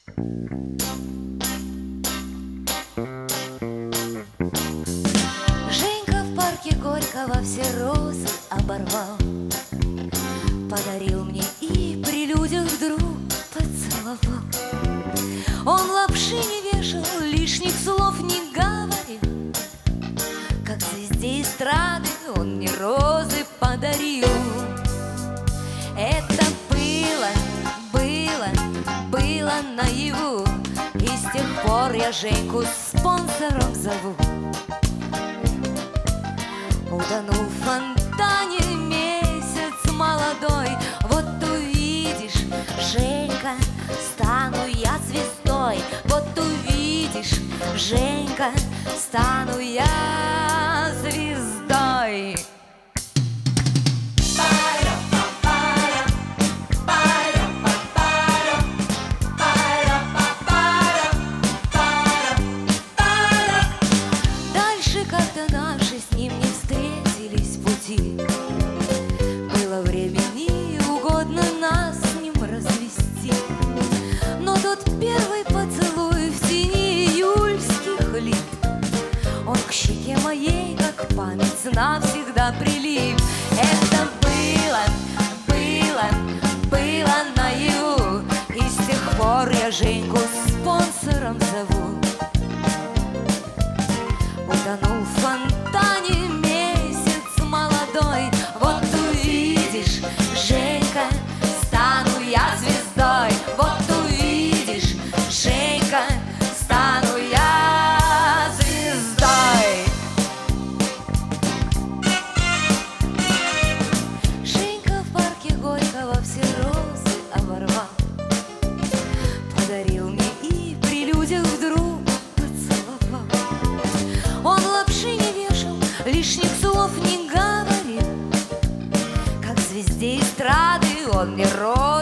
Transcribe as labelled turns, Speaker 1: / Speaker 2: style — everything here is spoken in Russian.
Speaker 1: Женька в парке Горького все розы оборвал, подарил мне и при людях вдруг поцеловал. Он лапши не вешал, лишних слов не говорил, как звезде эстрады он мне розы подарил. Это было наяву, и с тех пор я Женьку спонсором зову. Утонул в фонтане месяц молодой, вот увидишь, Женька, стану я звездой. Вот увидишь, Женька, стану я звездой. Как-то наши с ним не встретились в пути. Было время неугодно нас с ним развести. Но тот первый поцелуй в тени июльских лип, он к щеке моей, как память, навсегда прилип. Это было наяву, и с тех пор я Женьку спонсором зову. Утонул в фонтане месяц молодой, вот увидишь, Женька, стану я звездой. Вот увидишь, Женька, стану я звездой. Женька в парке Горького все розы оборвал, подарил мне и при людях вдруг поцеловал. Он лапши не вешал, лишних слов не говорил, как звезде эстрады он мне розы